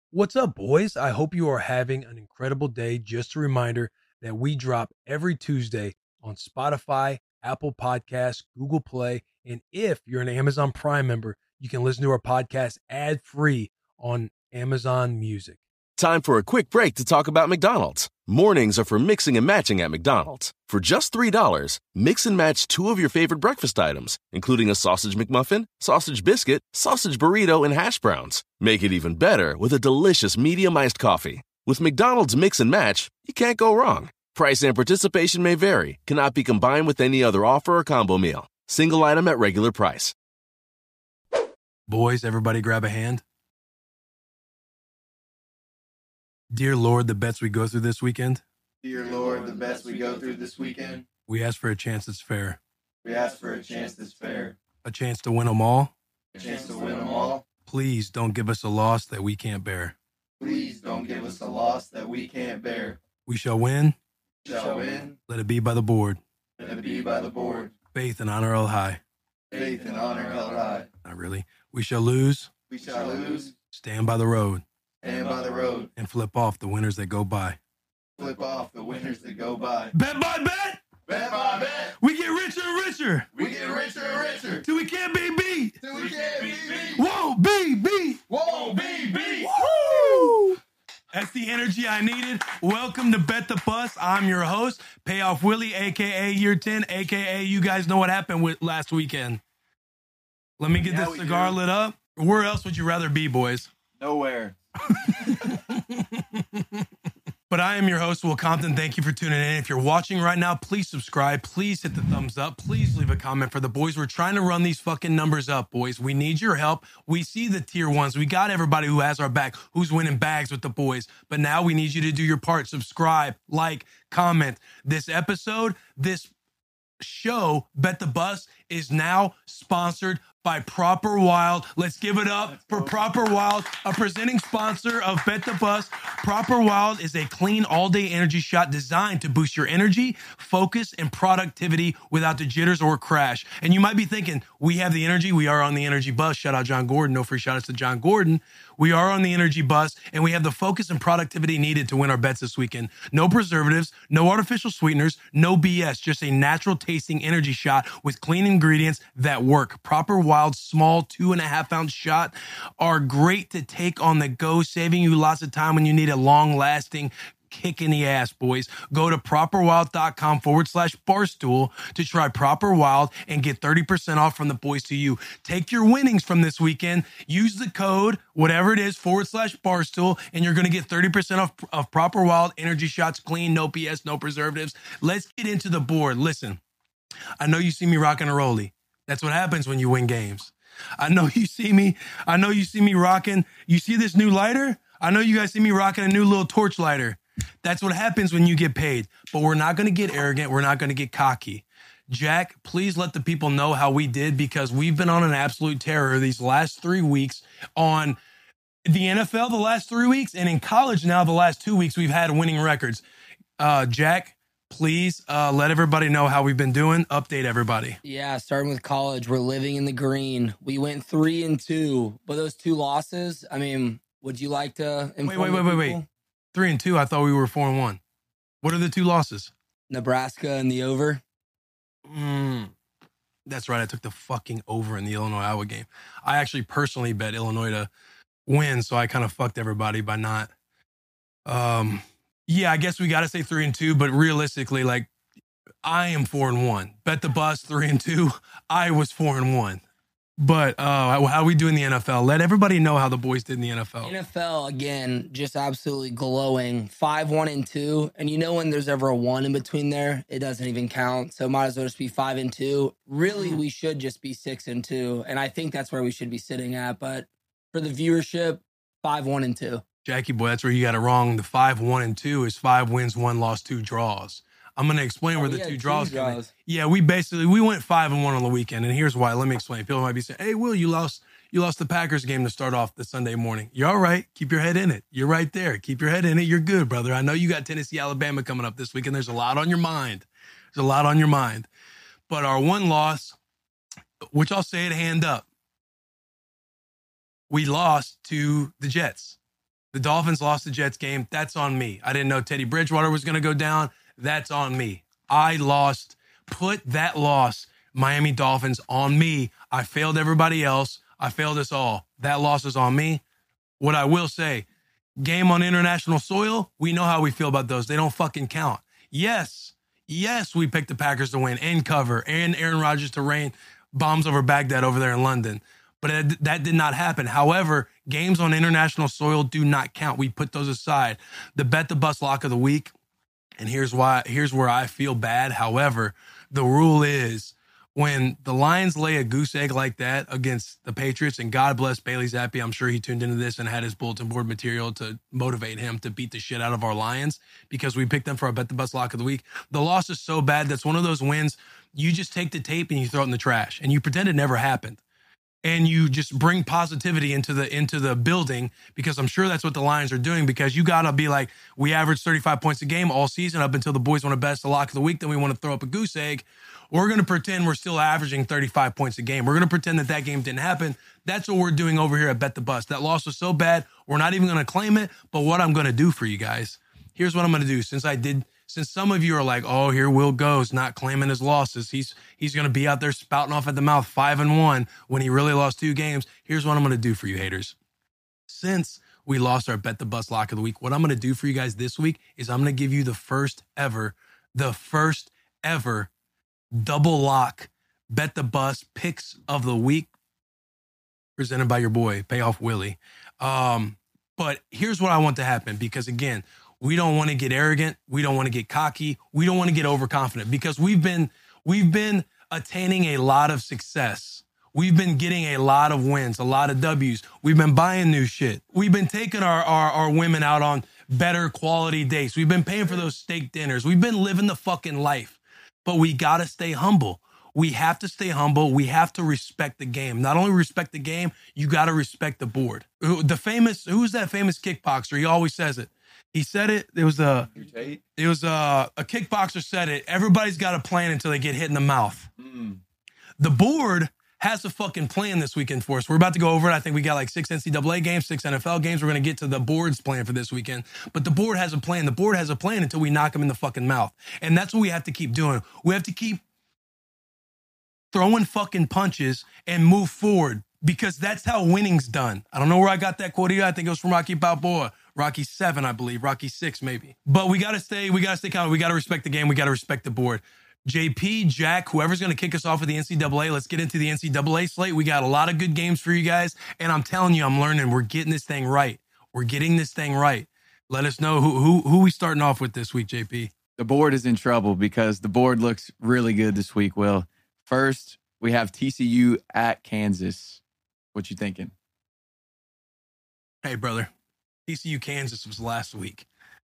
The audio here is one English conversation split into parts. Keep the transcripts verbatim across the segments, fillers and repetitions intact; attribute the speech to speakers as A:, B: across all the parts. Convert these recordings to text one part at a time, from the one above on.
A: What's up, boys? I hope you are having an incredible day. Just a reminder that we drop every Tuesday on Spotify, Apple Podcasts, Google Play, and if you're an Amazon Prime member, you can listen to our podcast ad-free on Amazon Music.
B: Time for a quick break to talk about McDonald's. Mornings are for mixing and matching at McDonald's. For just three dollars, mix and match two of your favorite breakfast items, including a sausage McMuffin, sausage biscuit, sausage burrito, and hash browns. Make it even better with a delicious medium iced coffee. With McDonald's Mix and Match, you can't go wrong. Price and participation may vary, cannot be combined with any other offer or combo meal. Single item at regular price.
A: Boys, everybody grab a hand. Dear Lord, the bets we go through this weekend,
C: Dear Lord, the bets we go through this weekend,
A: we ask for a chance that's fair,
C: we ask for a chance that's fair,
A: a chance to win them all.
C: a chance to win them all.
A: Please don't give us a loss that we can't bear.
C: Please don't give us a loss that we can't bear.
A: We shall win.
C: We shall win.
A: Let it be by the board.
C: Let it be by the board.
A: Faith and honor held high.
C: Faith and honor held high.
A: Not really. We shall lose.
C: We shall lose.
A: Stand by the road.
C: Stand by the road.
A: And flip off the winners that go by.
C: Flip off the winners that go by.
A: Bet by bet.
C: Bet by bet.
A: We get richer and richer.
C: We get richer and richer.
A: Till we can't be beat.
C: Till we can't be beat.
A: Won't be beat.
C: Won't be beat.
A: Woo! That's the energy I needed. Welcome to Bet the Bus. I'm your host, Payoff Willie, a k a. Year ten, a k a you guys know what happened with last weekend. Let me get
C: Yeah,
A: this
C: we
A: cigar
C: do.
A: lit up. Where else would you rather be, boys?
C: Nowhere.
A: But I am your host, Will Compton. Thank you for tuning in. If you're watching right now, please subscribe. Please hit the thumbs up. Please leave a comment for the boys. We're trying to run these fucking numbers up, boys. We need your help. We see the tier ones. We got everybody who has our back, who's winning bags with the boys. But now we need you to do your part. Subscribe, like, comment. This episode, this show, Bet the Bus, is now sponsored by Proper Wild. Let's give it up for Proper Wild, a presenting sponsor of Bet the Bus. Proper Wild is a clean all-day energy shot designed to boost your energy, focus, and productivity without the jitters or crash. And you might be thinking, we have the energy. We are on the energy bus. Shout out John Gordon. No free shout-outs to John Gordon. We are on the energy bus, and we have the focus and productivity needed to win our bets this weekend. No preservatives, no artificial sweeteners, no B S, just a natural tasting energy shot with clean ingredients that work. Proper Wild small two and a half ounce shot are great to take on the go, saving you lots of time when you need a long lasting kick in the ass, boys. Go to properwild.com forward slash barstool to try Proper Wild and get thirty percent off from the boys to you. Take your winnings from this weekend, use the code, whatever it is, forward slash barstool, and you're going to get thirty percent off of Proper Wild energy shots, clean, no B S, no preservatives. Let's get into the board. Listen, I know you see me rocking a rollie. That's what happens when you win games. I know you see me. I know you see me rocking. You see this new lighter? I know you guys see me rocking a new little torch lighter. That's what happens when you get paid. But we're not going to get arrogant. We're not going to get cocky. Jack, please let the people know how we did, because we've been on an absolute terror these last three weeks on the N F L the last three weeks, and in college now the last two weeks we've had winning records. Uh, Jack, please uh, let everybody know how we've been doing. Update everybody.
D: Yeah, starting with college, we're living in the green. We went three and two, but those two losses, I mean, would you like to inform
A: Wait, wait, wait,
D: the
A: wait, wait.
D: people?
A: Three and two. I thought we were four and one. What are the two losses?
D: Nebraska and the over.
A: Mm, that's right. I took the fucking over in the Illinois-Iowa game. I actually personally bet Illinois to win, so I kind of fucked everybody by not. Um, yeah, I guess we got to say three and two, but realistically, like, I am four and one. Bet the Bus three and two. I was four and one. But uh, how we do in the N F L? Let everybody know how the boys did in the N F L.
D: N F L, again, just absolutely glowing. Five, one, and two. And you know when there's ever a one in between there, it doesn't even count. So might as well just be five and two. Really, we should just be six and two. And I think that's where we should be sitting at. But for the viewership, five, one, and two.
A: Jackie boy, that's where you got it wrong. The five, one, and two is five wins, one loss, two draws. I'm going to explain
D: Oh,
A: where
D: we
A: the
D: had
A: two
D: two
A: draws come in.
D: draws.
A: Yeah, we basically, we went five and one on the weekend, and here's why. Let me explain. People might be saying, hey, Will, you lost you lost the Packers game to start off the Sunday morning. You're all right. Keep your head in it. You're right there. Keep your head in it. You're good, brother. I know you got Tennessee, Alabama coming up this week, and there's a lot on your mind. There's a lot on your mind. But our one loss, which I'll say it hand up, we lost to the Jets. The Dolphins lost the Jets game. That's on me. I didn't know Teddy Bridgewater was going to go down. That's on me. I lost. Put that loss, Miami Dolphins, on me. I failed everybody else. I failed us all. That loss is on me. What I will say, game on international soil, we know how we feel about those. They don't fucking count. Yes, yes, we picked the Packers to win and cover and Aaron Rodgers to rain bombs over Baghdad over there in London. But it, that did not happen. However, games on international soil do not count. We put those aside. The Bet the Bus lock of the week, and here's why. Here's where I feel bad. However, the rule is when the Lions lay a goose egg like that against the Patriots, and God bless Bailey Zappi, I'm sure he tuned into this and had his bulletin board material to motivate him to beat the shit out of our Lions because we picked them for our Bet the Bus lock of the week. The loss is so bad. That's one of those wins. You just take the tape and you throw it in the trash and you pretend it never happened. And you just bring positivity into the into the building because I'm sure that's what the Lions are doing because you got to be like, we averaged thirty-five points a game all season up until the boys want to best the lock of the week. Then we want to throw up a goose egg. We're going to pretend we're still averaging thirty-five points a game. We're going to pretend that that game didn't happen. That's what we're doing over here at Bet the Bus. That loss was so bad, we're not even going to claim it. But what I'm going to do for you guys, here's what I'm going to do. Since I did Since some of you are like, oh, here Will goes, not claiming his losses. He's he's going to be out there spouting off at the mouth five and one when he really lost two games. Here's what I'm going to do for you haters. Since we lost our Bet the Bus lock of the week, what I'm going to do for you guys this week is I'm going to give you the first ever, the first ever double lock Bet the Bus picks of the week presented by your boy, Payoff Willie. Um, but here's what I want to happen because, again, we don't want to get arrogant. We don't want to get cocky. We don't want to get overconfident because we've been we've been attaining a lot of success. We've been getting a lot of wins, a lot of W's. We've been buying new shit. We've been taking our, our, our women out on better quality dates. We've been paying for those steak dinners. We've been living the fucking life. But we got to stay humble. We have to stay humble. We have to respect the game. Not only respect the game, you got to respect the board. The famous, who's that famous kickboxer? He always says it. He said it. It was a, it was a, a kickboxer said it. Everybody's got a plan until they get hit in the mouth. Mm. The board has a fucking plan this weekend for us. We're about to go over it. I think we got like six N C double A games, six N F L games. We're going to get to the board's plan for this weekend. But the board has a plan. The board has a plan until we knock them in the fucking mouth. And that's what we have to keep doing. We have to keep throwing fucking punches and move forward because that's how winning's done. I don't know where I got that quote here. I think it was from Rocky Balboa. Rocky seven, I believe. Rocky six, maybe. But we got to stay, we got to stay calm. We got to respect the game. We got to respect the board. J P, Jack, whoever's going to kick us off with the N C double A, let's get into the N C double A slate. We got a lot of good games for you guys. And I'm telling you, I'm learning. We're getting this thing right. We're getting this thing right. Let us know who who who we starting off with this week, J P.
E: The board is in trouble because the board looks really good this week, Will. First, we have T C U at Kansas. What you thinking?
A: Hey, brother. T C U Kansas was last week.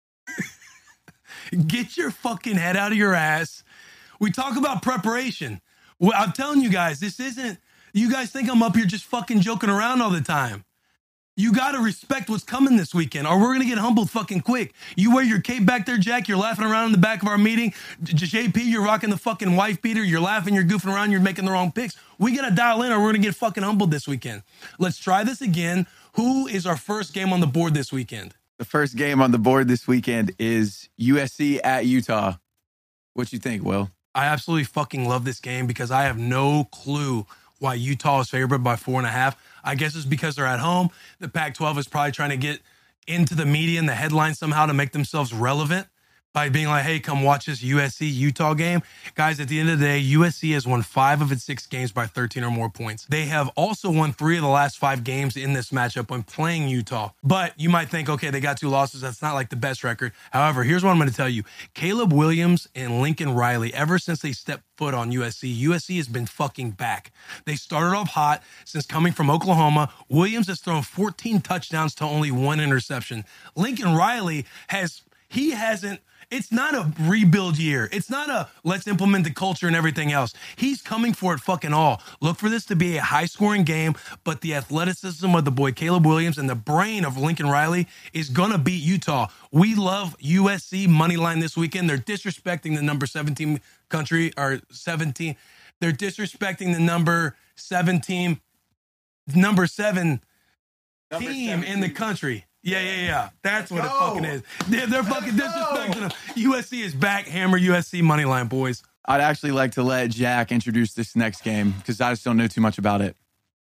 A: Get your fucking head out of your ass. We talk about preparation. Well, I'm telling you guys, this isn't, you guys think I'm up here just fucking joking around all the time. You got to respect what's coming this weekend or we're going to get humbled fucking quick. You wear your cape back there, Jack. You're laughing around in the back of our meeting. J P, you're rocking the fucking wife beater. You're laughing, you're goofing around, you're making the wrong picks. We got to dial in or we're going to get fucking humbled this weekend. Let's try this again. Who is our first game on the board this weekend?
E: The first game on the board this weekend is U S C at Utah. What you think, Will?
A: I absolutely fucking love this game because I have no clue why Utah is favored by four and a half. I guess it's because they're at home. The Pac twelve is probably trying to get into the media and the headlines somehow to make themselves relevant by being like, hey, come watch this U S C-Utah game. Guys, at the end of the day, U S C has won five of its six games by thirteen or more points. They have also won three of the last five games in this matchup when playing Utah. But you might think, okay, they got two losses. That's not like the best record. However, here's what I'm going to tell you. Caleb Williams and Lincoln Riley, ever since they stepped foot on U S C, U S C has been fucking back. They started off hot since coming from Oklahoma. Williams has thrown fourteen touchdowns to only one interception. Lincoln Riley has, he hasn't, it's not a rebuild year. It's not a let's implement the culture and everything else. He's coming for it fucking all. Look for this to be a high-scoring game, but the athleticism of the boy Caleb Williams and the brain of Lincoln Riley is going to beat Utah. We love U S C money line this weekend. They're disrespecting the number seventeen country, or seventeen. They're disrespecting the number seventeen, number seven
E: number
A: team
E: seventeen.
A: in the country. Yeah, yeah, yeah. That's what
C: Let's
A: it
C: go.
A: fucking is. Yeah, they're fucking disrespecting them. U S C is back. Hammer U S C money line, boys.
E: I'd actually like to let Jack introduce this next game because I just don't know too much about it.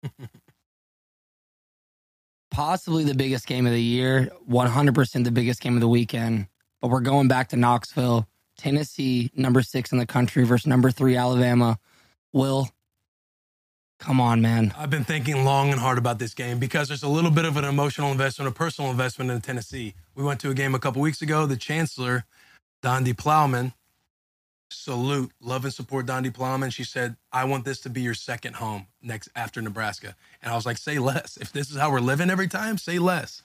D: Possibly the biggest game of the year, one hundred percent the biggest game of the weekend. But we're going back to Knoxville, Tennessee, number six in the country versus number three, Alabama. Will, come on, man.
A: I've been thinking long and hard about this game because there's a little bit of an emotional investment, a personal investment in Tennessee. We went to a game a couple weeks ago. The chancellor, Dondi Plowman, salute, love and support Dondi Plowman. She said, I want this to be your second home next after Nebraska. And I was like, say less. If this is how we're living every time, say less.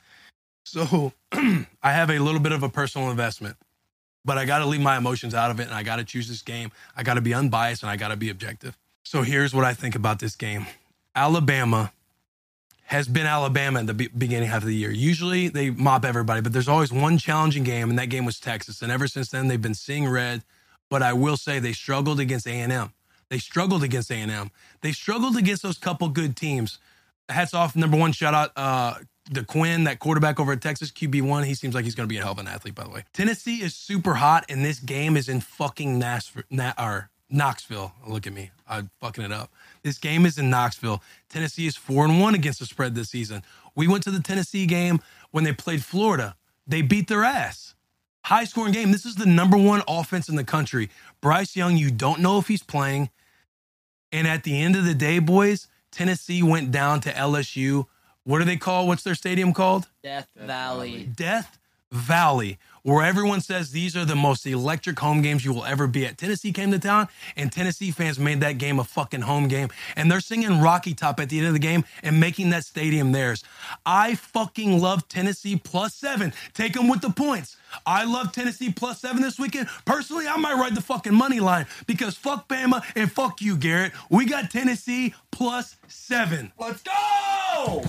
A: So I have a little bit of a personal investment, but I got to leave my emotions out of it, and I got to choose this game. I got to be unbiased, and I got to be objective. So here's what I think about this game. Alabama has been Alabama in the be- beginning half of the year. Usually they mop everybody, but there's always one challenging game, and that game was Texas. And ever since then, they've been seeing red. But I will say they struggled against A and M. They struggled against A and M. They struggled against those couple good teams. Hats off, number one, shout out uh, the Quinn, that quarterback over at Texas, Q B one. He seems like he's going to be a hell of an athlete, by the way. Tennessee is super hot, and this game is in fucking Nashville, Na- or Knoxville. Look at me. I'm fucking it up. This game is in Knoxville. Tennessee is four and one against the spread this season. We went to the Tennessee game when they played Florida. They beat their ass. High-scoring game. This is the number one offense in the country. Bryce Young, you don't know if he's playing. And at the end of the day, boys, Tennessee went down to L S U. What do they call? What's their stadium called?
D: Death Valley.
A: Death Valley, where everyone says these are the most electric home games you will ever be at. Tennessee came to town, and Tennessee fans made that game a fucking home game. And they're singing Rocky Top at the end of the game and making that stadium theirs. I fucking love Tennessee plus seven. Take them with the points. I love Tennessee plus seven this weekend. Personally, I might ride the fucking money line because fuck Bama and fuck you, Garrett. We got Tennessee plus seven.
C: Let's go!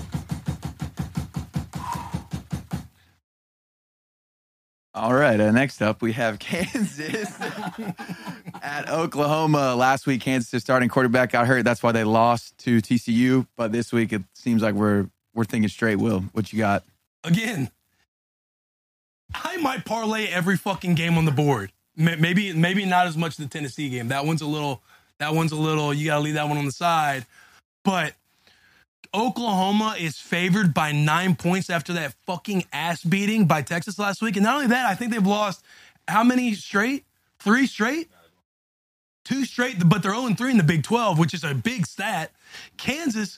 E: All right, uh, next up, we have Kansas at Oklahoma. Last week, Kansas' starting quarterback got hurt. That's why they lost to T C U. But this week, it seems like we're we're thinking straight. Will, what you got?
A: Again, I might parlay every fucking game on the board. Maybe maybe not as much the Tennessee game. That one's a little, that one's a little, you got to leave that one on the side. But Oklahoma is favored by nine points after that fucking ass beating by Texas last week. And not only that, I think they've lost how many straight? Three straight? Two straight, but they're oh and three in the Big twelve, which is a big stat. Kansas,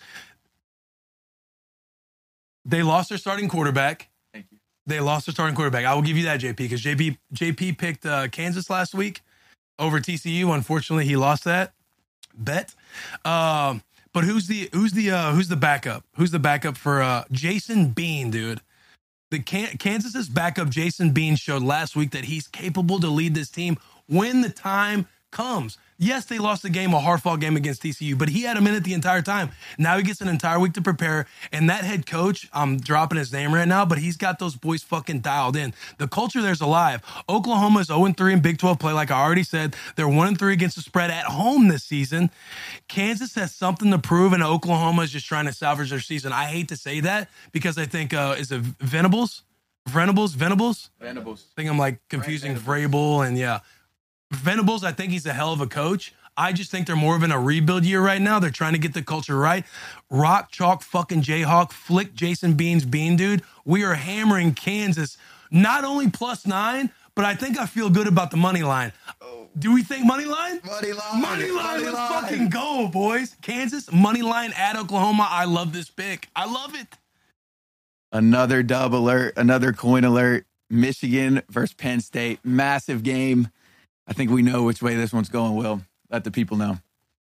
A: they lost their starting quarterback.
E: Thank you.
A: They lost their starting quarterback. I will give you that, J P, because J P, J P picked uh, Kansas last week over T C U. Unfortunately, he lost that bet. Um, But who's the who's the uh, who's the backup? Who's the backup for uh, Jason Bean, dude? The Can- Kansas's backup, Jason Bean, showed last week that he's capable to lead this team when the time comes. Yes, they lost the game, a hard-fought game against T C U, but he had him in it the entire time. Now he gets an entire week to prepare, and that head coach, I'm dropping his name right now, but he's got those boys fucking dialed in. The culture there's alive. Oklahoma is oh and three in Big twelve play, like I already said. They're one and three against the spread at home this season. Kansas has something to prove, and Oklahoma is just trying to salvage their season. I hate to say that because I think, uh, is it Venables? Venables? Venables?
E: Venables.
A: I think I'm like confusing Vrabel and yeah. Venables, I think he's a hell of a coach. I just think they're more of in a rebuild year right now. They're trying to get the culture right. Rock, chalk, fucking Jayhawk, flick Jason Bean's bean, dude. We are hammering Kansas, not only plus nine, but I think I feel good about the money line. Do we think money line?
C: Money line.
A: Money line,
C: Money
A: let's
C: line.
A: fucking go, boys. Kansas, money line at Oklahoma. I love this pick. I love it.
E: Another dub alert, another coin alert. Michigan versus Penn State. Massive game. I think we know which way this one's going, Will. Let the people know.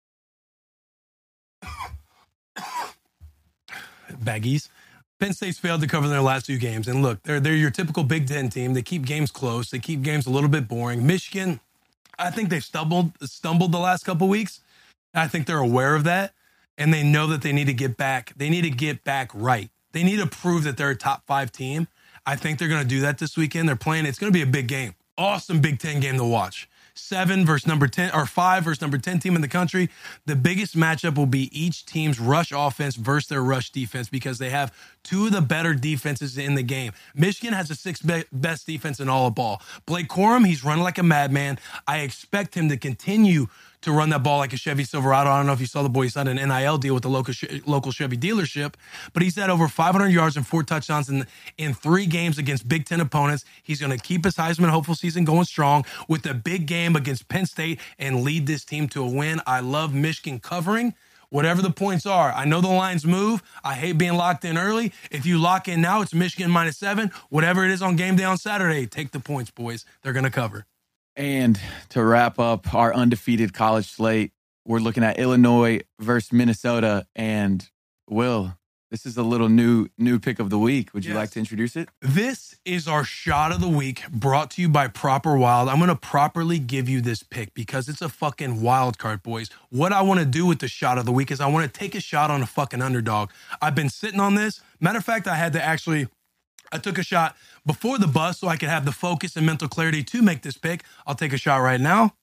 A: Baggies. Penn State's failed to cover their last two games. And look, they're, they're your typical Big Ten team. They keep games close. They keep games a little bit boring. Michigan, I think they've stumbled, stumbled the last couple weeks. I think they're aware of that. And they know that they need to get back. They need to get back right. They need to prove that they're a top five team. I think they're going to do that this weekend. They're playing. It's going to be a big game. Awesome Big Ten game to watch. seven versus number ten, or five versus number ten team in the country. The biggest matchup will be each team's rush offense versus their rush defense because they have two of the better defenses in the game. Michigan has the sixth be- best defense in all of ball. Blake Corum, he's running like a madman. I expect him to continue to run that ball like a Chevy Silverado. I don't know if you saw the boy, he signed an N I L deal with the local local Chevy dealership, but he's had over five hundred yards and four touchdowns in, in three games against Big Ten opponents. He's going to keep his Heisman hopeful season going strong with a big game against Penn State and lead this team to a win. I love Michigan covering whatever the points are. I know the lines move. I hate being locked in early. If you lock in now, it's Michigan minus seven. Whatever it is on game day on Saturday, take the points, boys. They're going to cover.
E: And to wrap up our undefeated college slate, we're looking at Illinois versus Minnesota. And Will, this is a little new new pick of the week. Would you
A: Yes.
E: like to introduce it?
A: This is our shot of the week brought to you by Proper Wild. I'm going to properly give you this pick because it's a fucking wild card, boys. What I want to do with the shot of the week is I want to take a shot on a fucking underdog. I've been sitting on this. Matter of fact, I had to actually... I took a shot before the bus so I could have the focus and mental clarity to make this pick. I'll take a shot right now.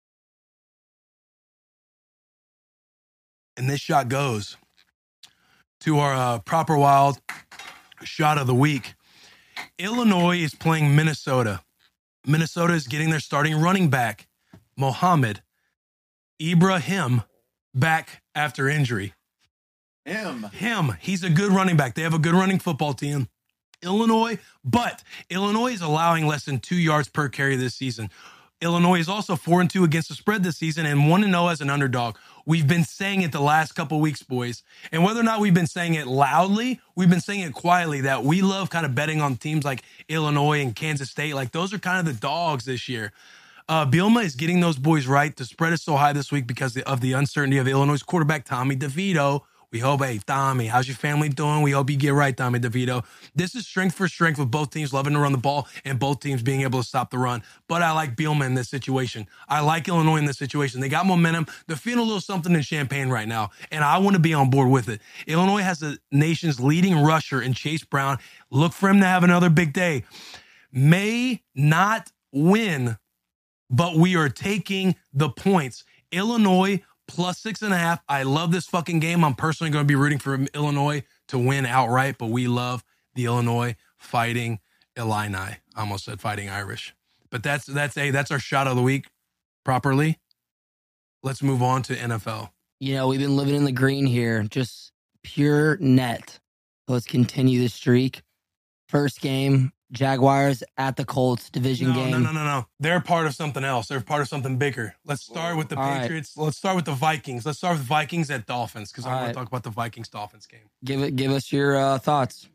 A: And this shot goes to our uh, Proper Wild shot of the week. Illinois is playing Minnesota. Minnesota is getting their starting running back, Mohamed Ibrahim, back after injury.
E: Him.
A: Him. He's a good running back. They have a good running football team. Illinois, but Illinois is allowing less than two yards per carry this season. Illinois is also four and two against the spread this season and one and zero as an underdog. We've been saying it the last couple weeks, boys. And whether or not we've been saying it loudly, we've been saying it quietly that we love kind of betting on teams like Illinois and Kansas State. Like those are kind of the dogs this year. Uh, Bielema is getting those boys right. The spread is so high this week because of the uncertainty of Illinois quarterback Tommy DeVito. We hope, hey, Tommy, how's your family doing? We hope you get right, Tommy DeVito. This is strength for strength with both teams loving to run the ball and both teams being able to stop the run. But I like Bielema in this situation. I like Illinois in this situation. They got momentum. They're feeling a little something in Champaign right now, and I want to be on board with it. Illinois has the nation's leading rusher in Chase Brown. Look for him to have another big day. May not win, but we are taking the points. Illinois plus six and a half. I love this fucking game. I'm personally going to be rooting for Illinois to win outright, but we love the Illinois Fighting Illini. I almost said Fighting Irish, but that's that's a that's our shot of the week. Properly. Let's move on to N F L.
D: You know, we've been living in the green here, just pure net. Let's continue the streak. First game, Jaguars at the Colts, division
A: no,
D: game.
A: No, no, no, no. They're part of something else. They're part of something bigger. Let's start with the
D: All
A: Patriots. Right. Let's start with the Vikings. Let's start with Vikings at Dolphins because I want
D: right.
A: to talk about the Vikings-Dolphins game.
D: Give it. Give us your uh, thoughts.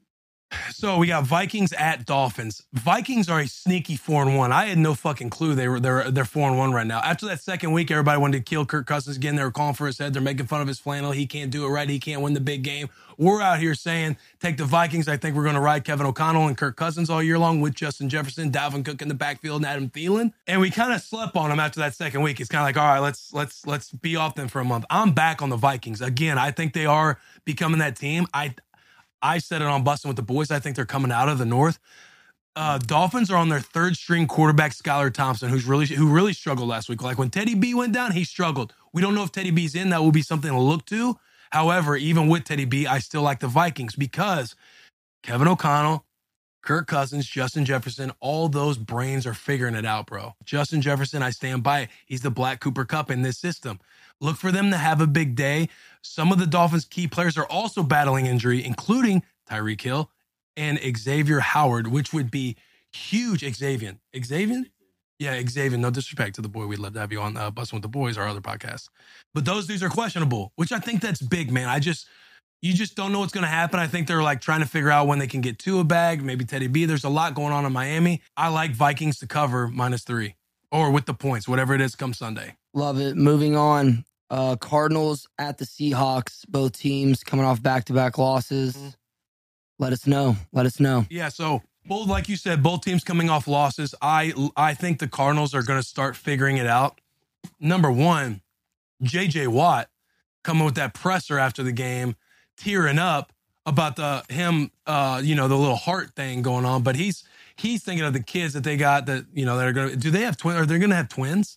A: So we got Vikings at Dolphins. Vikings are a sneaky four and one. I had no fucking clue they were they're they're four and one right now. After that second week, everybody wanted to kill Kirk Cousins again. They were calling for his head. They're making fun of his flannel. He can't do it right. He can't win the big game. We're out here saying take the Vikings. I think we're going to ride Kevin O'Connell and Kirk Cousins all year long with Justin Jefferson, Dalvin Cook in the backfield, and Adam Thielen. And we kind of slept on them after that second week. It's kind of like, all right, let's let's let's be off them for a month. I'm back on the Vikings again. I think they are becoming that team. I. I said it on Bustin' with the Boys. I think they're coming out of the North. Uh, Dolphins are on their third string quarterback, Skylar Thompson, who's really who really struggled last week. Like when Teddy B went down, he struggled. We don't know if Teddy B's in. That will be something to look to. However, even with Teddy B, I still like the Vikings because Kevin O'Connell, Kirk Cousins, Justin Jefferson, all those brains are figuring it out, bro. Justin Jefferson, I stand by it. He's the Black Cooper Cup in this system. Look for them to have a big day. Some of the Dolphins' key players are also battling injury, including Tyreek Hill and Xavier Howard, which would be huge. Xavier. Xavier? Yeah, Xavier. No disrespect to the boy. We'd love to have you on uh, Bustin' with the Boys, our other podcast. But those dudes are questionable, which I think that's big, man. I just, you just don't know what's going to happen. I think they're like trying to figure out when they can get to a bag, maybe Teddy B. There's a lot going on in Miami. I like Vikings to cover minus three or with the points, whatever it is come Sunday.
D: Love it. Moving on. Uh, Cardinals at the Seahawks. Both teams coming off back-to-back losses. Mm-hmm. Let us know. Let us know.
A: Yeah, so both, like you said, both teams coming off losses. I I think the Cardinals are going to start figuring it out. Number one, J J Watt coming with that presser after the game, tearing up about the him, uh, you know, the little heart thing going on. But he's he's thinking of the kids that they got that, you know, that are going to, do they have twins? Are they going to have twins?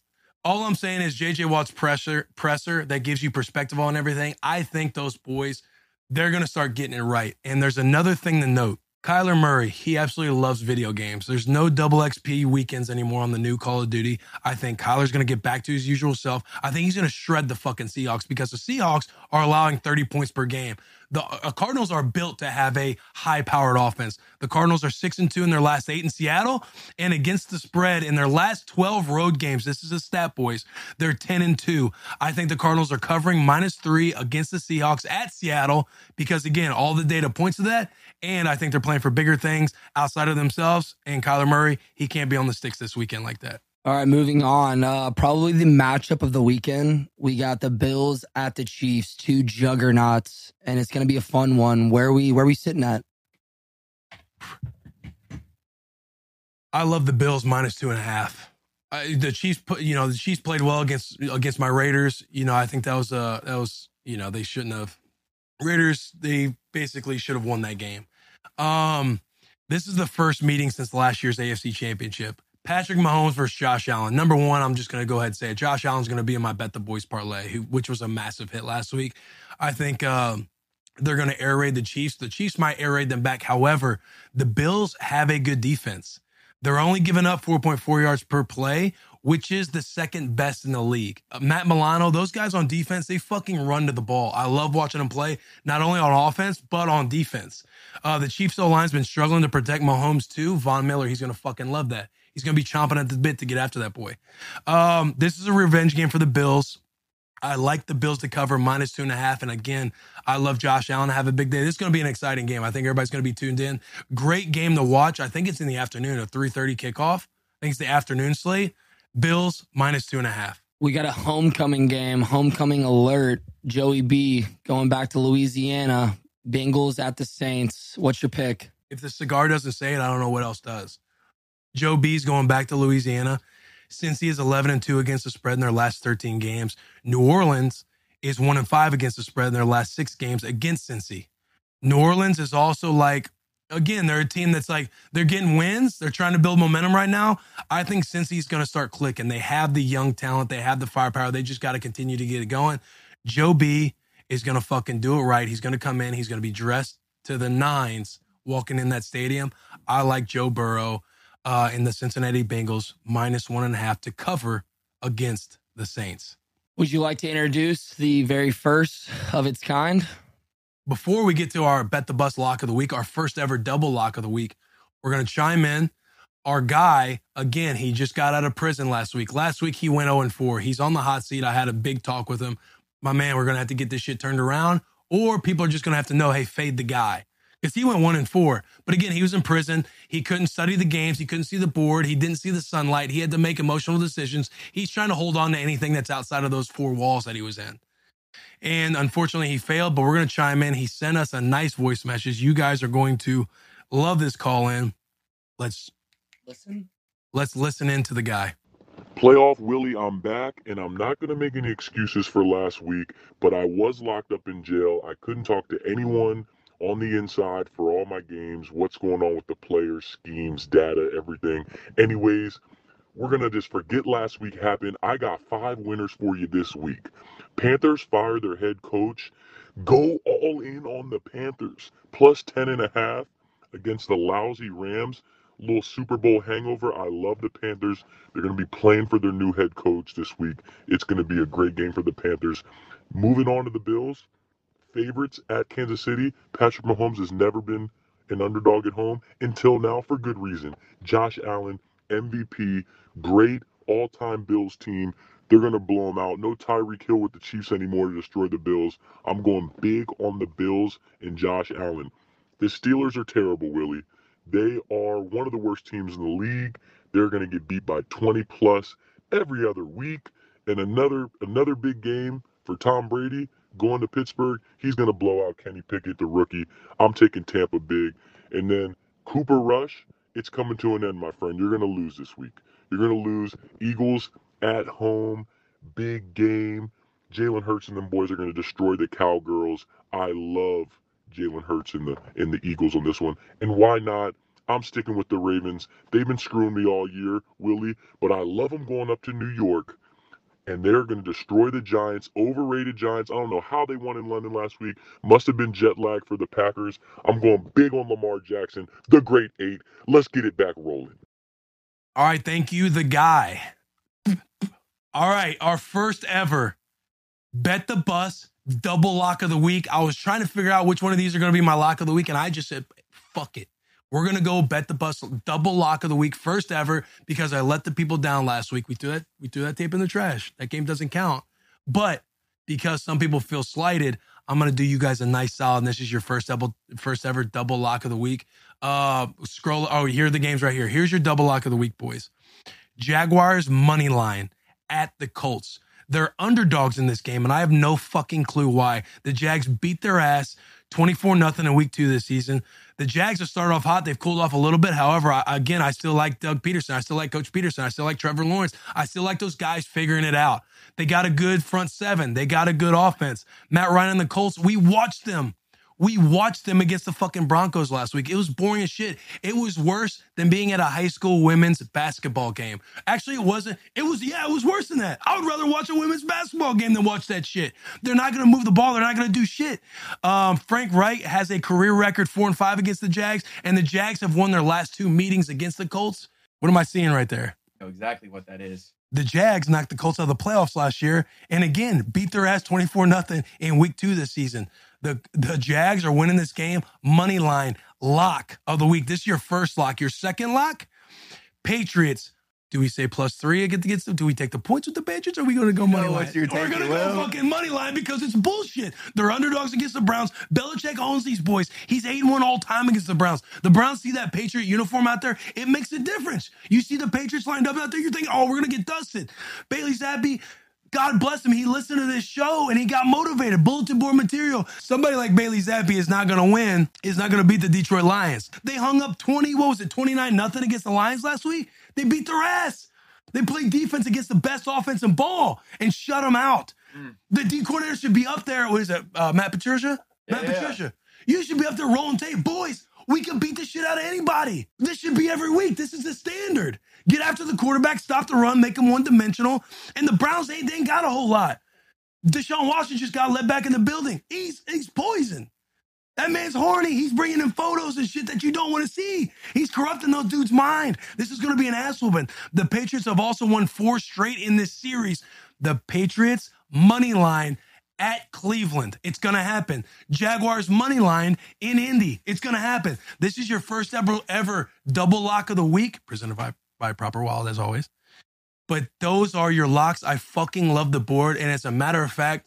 A: All I'm saying is J J Watt's pressure, presser that gives you perspective on everything. I think those boys, they're going to start getting it right. And there's another thing to note. Kyler Murray, he absolutely loves video games. There's no double X P weekends anymore on the new Call of Duty. I think Kyler's going to get back to his usual self. I think he's going to shred the fucking Seahawks because the Seahawks are allowing thirty points per game. The uh, Cardinals are built to have a high-powered offense. The Cardinals are six and two in their last eight in Seattle, and against the spread in their last twelve road games, this is a stat, boys, they're ten and two. I think the Cardinals are covering minus three against the Seahawks at Seattle because, again, all the data points to that, and I think they're playing for bigger things outside of themselves, and Kyler Murray, he can't be on the sticks this weekend like that.
D: All right, moving on. Uh, probably the matchup of the weekend. We got the Bills at the Chiefs, two juggernauts, and it's going to be a fun one. Where are we, where are we sitting at?
A: I love the Bills minus two and a half. Uh, the Chiefs, put, you know, the Chiefs played well against against my Raiders. You know, I think that was uh that was you know they shouldn't have. Raiders, they basically should have won that game. Um, this is the first meeting since last year's A F C Championship. Patrick Mahomes versus Josh Allen. Number one, I'm just going to go ahead and say it. Josh Allen's going to be in my Bet the Boys parlay, who, which was a massive hit last week. I think um, they're going to air raid the Chiefs. The Chiefs might air raid them back. However, the Bills have a good defense. They're only giving up four point four yards per play, which is the second best in the league. Uh, Matt Milano, those guys on defense, they fucking run to the ball. I love watching them play, not only on offense, but on defense. Uh, the Chiefs O-line's been struggling to protect Mahomes too. Von Miller, he's going to fucking love that. He's going to be chomping at the bit to get after that boy. Um, this is a revenge game for the Bills. I like the Bills to cover minus two and a half. And again, I love Josh Allen to have a big day. This is going to be an exciting game. I think everybody's going to be tuned in. Great game to watch. I think it's in the afternoon, a three thirty kickoff. I think it's the afternoon slate. Bills minus two and a half.
D: We got a homecoming game, homecoming alert. Joey B going back to Louisiana. Bengals at the Saints. What's your pick?
A: If the cigar doesn't say it, I don't know what else does. Joe B's going back to Louisiana. Cincy is eleven and two against the spread in their last thirteen games. New Orleans is one and five against the spread in their last six games against Cincy. New Orleans is also like, again, they're a team that's like, they're getting wins. They're trying to build momentum right now. I think Cincy's going to start clicking. They have the young talent. They have the firepower. They just got to continue to get it going. Joe B is going to fucking do it right. He's going to come in. He's going to be dressed to the nines walking in that stadium. I like Joe Burrow. Uh, in the Cincinnati Bengals, minus one and a half to cover against the Saints.
D: Would you like to introduce the very first of its kind?
A: Before we get to our Bet the Bus lock of the week, our first ever double lock of the week, we're going to chime in. Our guy, again, he just got out of prison last week. Last week, he went oh and four. He's on the hot seat. I had a big talk with him. My man, we're going to have to get this shit turned around, or people are just going to have to know, hey, fade the guy. Because he went one and four. But again, he was in prison. He couldn't study the games. He couldn't see the board. He didn't see the sunlight. He had to make emotional decisions. He's trying to hold on to anything that's outside of those four walls that he was in. And unfortunately, he failed, but we're going to chime in. He sent us a nice voice message. You guys are going to love this call in. Let's
D: listen.
A: Let's listen in to the guy.
F: Playoff Willie, I'm back, and I'm not going to make any excuses for last week, but I was locked up in jail. I couldn't talk to anyone on the inside for all my games, what's going on with the players, schemes, data, everything. Anyways, we're going to just forget last week happened. I got five winners for you this week. Panthers fire their head coach. Go all in on the Panthers. Plus ten and a half against the lousy Rams. Little Super Bowl hangover. I love the Panthers. They're going to be playing for their new head coach this week. It's going to be a great game for the Panthers. Moving on to the Bills. Favorites at Kansas City. Patrick Mahomes has never been an underdog at home until now for good reason. Josh Allen, M V P, great all-time Bills team. They're going to blow them out. No Tyreek Hill with the Chiefs anymore to destroy the Bills. I'm going big on the Bills and Josh Allen. The Steelers are terrible, Willie. They are one of the worst teams in the league. They're going to get beat by twenty plus every other week. And another another big game for Tom Brady. Going to Pittsburgh, he's going to blow out Kenny Pickett, the rookie. I'm taking Tampa big. And then Cooper Rush, it's coming to an end, my friend. You're going to lose this week. You're going to lose. Eagles at home, big game. Jalen Hurts and them boys are going to destroy the Cowgirls. I love Jalen Hurts and the, and the Eagles on this one. And why not? I'm sticking with the Ravens. They've been screwing me all year, Willie, but I love them going up to New York and they're going to destroy the Giants, overrated Giants. I don't know how they won in London last week. Must have been jet lag for the Packers. I'm going big on Lamar Jackson, the great eight. Let's get it back rolling.
A: All right, thank you, the guy. All right, our first ever Bet the Bus double lock of the week. I was trying to figure out which one of these are going to be my lock of the week, and I just said, fuck it. We're going to go Bet the Bus double lock of the week, first ever, because I let the people down last week. We threw that, we threw that tape in the trash. That game doesn't count. But because some people feel slighted, I'm going to do you guys a nice solid, and this is your first double, first ever double lock of the week. Uh, scroll. Oh, here are the games right here. Here's your double lock of the week, boys. Jaguars money line at the Colts. They're underdogs in this game, and I have no fucking clue why. The Jags beat their ass twenty-four nothing in week two this season. The Jags have started off hot. They've cooled off a little bit. However, I, again, I still like Doug Peterson. I still like Coach Peterson. I still like Trevor Lawrence. I still like those guys figuring it out. They got a good front seven. They got a good offense. Matt Ryan and the Colts, we watched them. We watched them against the fucking Broncos last week. It was boring as shit. It was worse than being at a high school women's basketball game. Actually, it wasn't. It was, yeah, it was worse than that. I would rather watch a women's basketball game than watch that shit. They're not going to move the ball. They're not going to do shit. Um, Frank Wright has a career record four and five against the Jags, and the Jags have won their last two meetings against the Colts. What am I seeing right there?
E: I know exactly what that is.
A: The Jags knocked the Colts out of the playoffs last year and, again, beat their ass twenty-four nothing in week two this season. The, the Jags are winning this game. Money line, lock of the week. This is your first lock. Your second lock, Patriots. Do we say plus three against them? Do we take the points with the Patriots, or are we going to go money
E: know
A: line?
E: what you're
A: We're going to
E: taking,
A: go
E: Will.
A: fucking money line because it's bullshit. They're underdogs against the Browns. Belichick owns these boys. He's eight and one all time against the Browns. The Browns see that Patriot uniform out there. It makes a difference. You see the Patriots lined up out there. You're thinking, oh, we're going to get dusted. Bailey Zappi, God bless him. He listened to this show and he got motivated. Bulletin board material. Somebody like Bailey Zappi is not going to win. Is not going to beat the Detroit Lions. They hung up twenty, what was it, twenty-nine nothing against the Lions last week? They beat their ass. They played defense against the best offense in ball and shut them out. Mm. The D coordinator should be up there. What is it, uh, Matt Patricia?
E: Yeah,
A: Matt
E: yeah.
A: Patricia. You should be up there rolling tape. Boys, we can beat the shit out of anybody. This should be every week. This is the standard. Get after the quarterback, stop the run, make them one-dimensional. And the Browns, they, they ain't got a whole lot. Deshaun Watson just got let back in the building. He's, he's poison. That man's horny. He's bringing in photos and shit that you don't want to see. He's corrupting those dudes' mind. This is going to be an ass whooping. The Patriots have also won four straight in this series. The Patriots money line at Cleveland. It's going to happen. Jaguars money line in Indy. It's going to happen. This is your first ever, ever double lock of the week, presented by, by Proper Wild as always. But those are your locks. I fucking love the board. And as a matter of fact,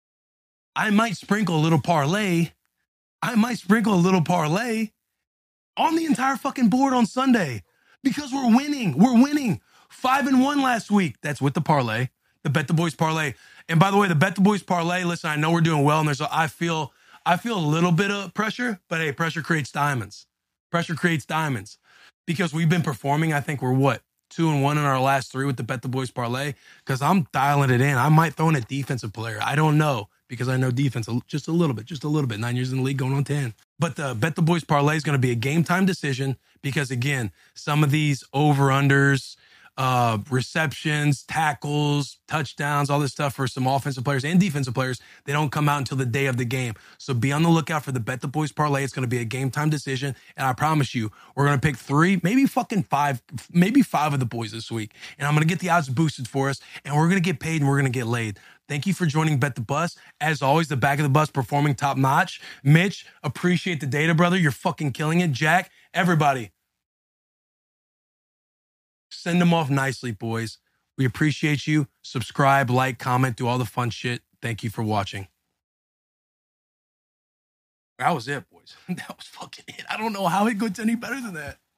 A: I might sprinkle a little parlay I might sprinkle a little parlay on the entire fucking board on Sunday because we're winning. We're winning. Five and one last week. That's with the parlay, the Bet the Boys parlay. And by the way, the Bet the Boys parlay, listen, I know we're doing well, and there's a, I feel I feel a little bit of pressure, but hey, pressure creates diamonds. Pressure creates diamonds because we've been performing. I think we're what? Two and one in our last three with the Bet the Boys parlay because I'm dialing it in. I might throw in a defensive player. I don't know. Because I know defense just a little bit, just a little bit. Nine years in the league, going on ten. But the Bet the Boys parlay is going to be a game time decision because, again, some of these over-unders, uh, receptions, tackles, touchdowns, all this stuff for some offensive players and defensive players, they don't come out until the day of the game. So be on the lookout for the Bet the Boys parlay. It's going to be a game time decision. And I promise you, we're going to pick three, maybe fucking five, maybe five of the boys this week. And I'm going to get the odds boosted for us. And we're going to get paid and we're going to get laid. Thank you for joining Bet the Bus. As always, the back of the bus performing top notch. Mitch, appreciate the data, brother. You're fucking killing it. Jack, everybody. Send them off nicely, boys. We appreciate you. Subscribe, like, comment, do all the fun shit. Thank you for watching. That was it, boys. That was fucking it. I don't know how it gets any better than that.